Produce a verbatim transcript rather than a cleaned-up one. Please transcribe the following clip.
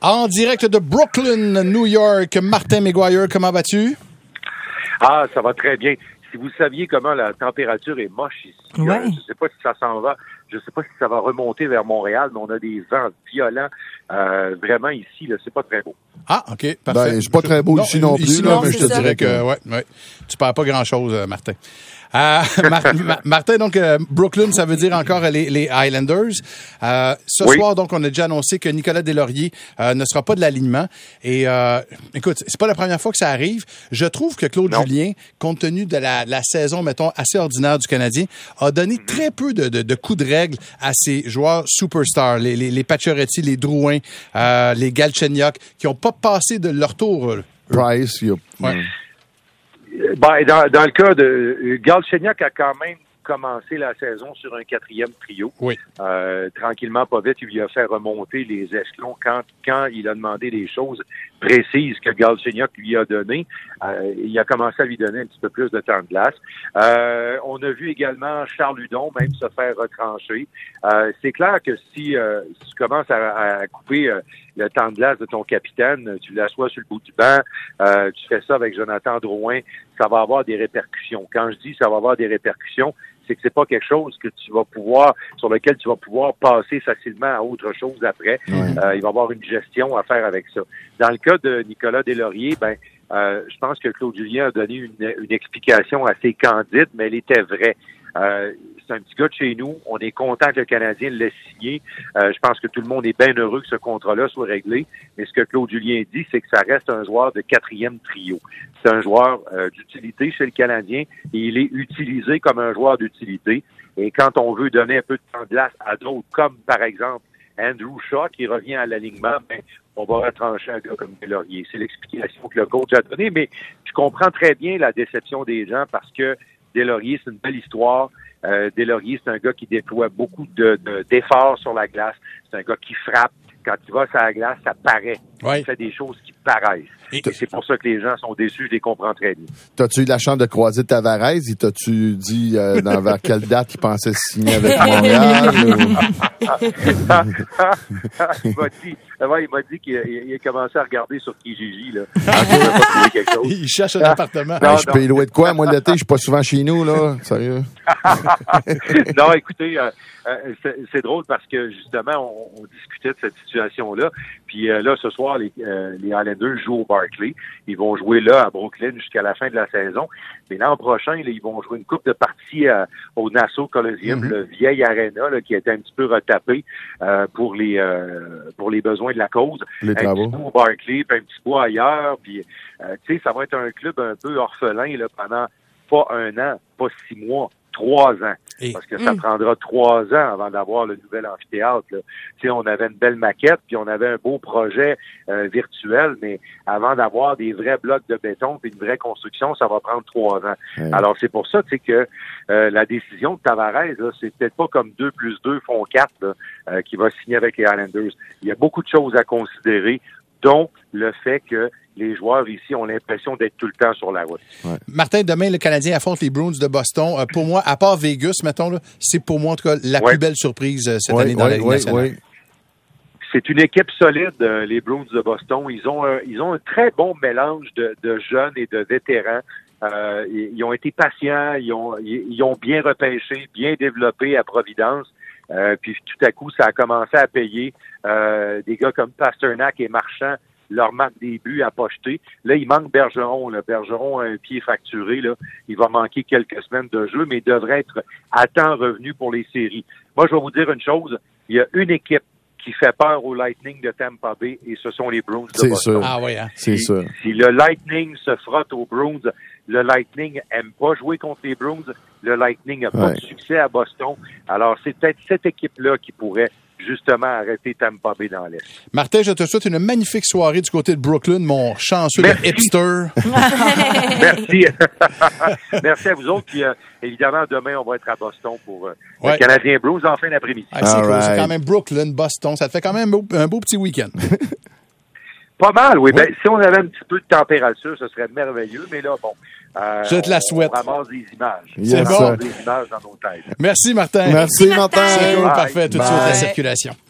En direct de Brooklyn, New York, Martin McGuire, comment vas-tu? Ah, ça va très bien. Si vous saviez comment la température est moche ici, ouais. euh, je ne sais pas si ça s'en va, je ne sais pas si ça va remonter vers Montréal, mais on a des vents violents. Euh, vraiment ici, là, c'est pas très beau. Ah, OK, parfait. Ben, c'est pas très beau non, ici non plus, ici, là, non, mais je te ça. dirais que, que... ouais, ouais. Tu perds pas grand-chose, euh, Martin. Euh, Mar- Mar- Martin, donc, euh, Brooklyn, ça veut dire encore les, les Islanders. Euh, ce oui. soir, donc, on a déjà annoncé que Nicolas Deslauriers euh, ne sera pas de l'alignement. Et, euh, écoute, c'est pas la première fois que ça arrive. Je trouve que Claude non. Julien, compte tenu de la, la saison, mettons, assez ordinaire du Canadien, a donné mm-hmm. très peu de, de, de coups de règle à ses joueurs superstars, les, les, les Pacioretty, les Drouin, euh, les Galchenyuk, qui n'ont pas passé de leur tour. Price, il y a... Ouais. Ben, dans, dans le cas de Galchenyuk a quand même commencé la saison sur un quatrième trio. Oui. Euh, tranquillement, pas vite, il lui a fait remonter les échelons quand, quand il a demandé des choses précises que Galchenyuk lui a données. Euh, il a commencé à lui donner un petit peu plus de temps de glace. Euh, on a vu également Charles Hudon même se faire retrancher. Euh, c'est clair que si, euh, si tu commences à, à couper euh, le temps de glace de ton capitaine, tu l'assois sur le bout du banc, euh, tu fais ça avec Jonathan Drouin, ça va avoir des répercussions. Quand je dis ça va avoir des répercussions, c'est que c'est pas quelque chose que tu vas pouvoir, sur lequel tu vas pouvoir passer facilement à autre chose après. Ouais. Euh, il va y avoir une gestion à faire avec ça. Dans le cas de Nicolas Deslauriers, ben, euh, je pense que Claude Julien a donné une, une explication assez candide, mais elle était vraie. Euh, c'est un petit gars de chez nous. On est content que le Canadien l'ait signé. Euh, je pense que tout le monde est bien heureux que ce contrat-là soit réglé. Mais ce que Claude Julien dit, c'est que ça reste un joueur de quatrième trio. C'est un joueur euh, d'utilité chez le Canadien et il est utilisé comme un joueur d'utilité. Et quand on veut donner un peu de temps de glace à d'autres, comme par exemple Andrew Shaw qui revient à l'alignement, ben, on va retrancher un gars comme Deslauriers. C'est l'explication que le coach a donnée. Mais je comprends très bien la déception des gens parce que Deslauriers, c'est une belle histoire. Euh, Deslauriers, c'est un gars qui déploie beaucoup de, de, d'efforts sur la glace. C'est un gars qui frappe. Quand il va sur la glace, ça paraît. Ouais. Il fait des choses qui paraissent. Et, Et c'est pour ça que les gens sont déçus. Je les comprends très bien. T'as-tu eu la chance de croiser Tavares? Et t'as-tu dit euh, dans, vers quelle date il pensait signer avec Montréal? il m'a dit, ouais, il m'a dit qu'il il a commencé à regarder sur Kijiji. Là. pas quelque chose. Il cherche un appartement. Ben, je paye louer de quoi? Moi, l'été, je suis pas souvent chez nous, là. Sérieux? Non, écoutez, euh, euh, c'est, c'est drôle parce que, justement, on, on discutait de cette situation-là. Puis euh, là, ce soir, les, euh, les Islanders jouent au Barclays. Ils vont jouer là, à Brooklyn, jusqu'à la fin de la saison. Mais l'an prochain, là, ils vont jouer une coupe de parties à, au Nassau Coliseum, mm-hmm. le vieil aréna là, qui a été un petit peu retapé euh, pour les euh, pour les besoins de la cause. Les un travaux. petit bout au Barclays, puis un petit bout ailleurs. Puis, euh, tu sais, ça va être un club un peu orphelin là, pendant pas un an, pas six mois, trois ans. Et... Parce que ça mmh. prendra trois ans avant d'avoir le nouvel amphithéâtre. Tu sais, on avait une belle maquette, puis on avait un beau projet euh, virtuel, mais avant d'avoir des vrais blocs de béton puis une vraie construction, ça va prendre trois ans. Mmh. Alors, c'est pour ça, tu sais, que euh, la décision de Tavares, là, c'est peut-être pas comme deux plus deux font quatre, là, euh, qui va signer avec les Islanders. Il y a beaucoup de choses à considérer, dont le fait que les joueurs ici ont l'impression d'être tout le temps sur la route. Ouais. Martin, demain, le Canadien affronte les Bruins de Boston. Euh, pour moi, à part Vegas, mettons, là, c'est pour moi, en tout cas, la ouais. plus belle surprise euh, cette ouais, année dans ouais, la Ligue ouais, nationale. Ouais. C'est une équipe solide, euh, les Bruins de Boston. Ils ont un, ils ont un très bon mélange de, de jeunes et de vétérans. Euh, ils, ils ont été patients, ils ont, ils, ils ont bien repêché, bien développé à Providence. Euh, puis tout à coup, ça a commencé à payer. Euh, des gars comme Pasternak et Marchand leur marque des buts à pocheter. Là, il manque Bergeron. Là. Bergeron a un pied fracturé. Là. Il va manquer quelques semaines de jeu, mais il devrait être à temps revenu pour les séries. Moi, je vais vous dire une chose. Il y a une équipe qui fait peur au Lightning de Tampa Bay, et ce sont les Bruins de C'est Boston. sûr. Ah oui, hein? C'est si, sûr. Si le Lightning se frotte aux Bruins, le Lightning aime pas jouer contre les Bruins. Le Lightning n'a pas ouais. de succès à Boston. Alors, c'est peut-être cette équipe-là qui pourrait justement arrêter Tampa Bay dans l'Est. Martin, je te souhaite une magnifique soirée du côté de Brooklyn, mon chanceux Merci. hipster. Merci. Merci à vous autres. Puis, euh, évidemment, demain, on va être à Boston pour euh, ouais. le Canadien Blues en fin d'après-midi. Ah, c'est, cool. right. C'est quand même Brooklyn, Boston. Ça te fait quand même un beau, un beau petit week-end. Pas mal, oui. oui. Ben, si on avait un petit peu de température, ce serait merveilleux. Mais là, bon, euh, je te la souhaite. On ramasse des images. Yes, on ramasse bon. des images dans nos têtes. Merci, Martin. Merci, Martin. C'est cool, Bye. parfait. Tout de Bye. suite, la circulation.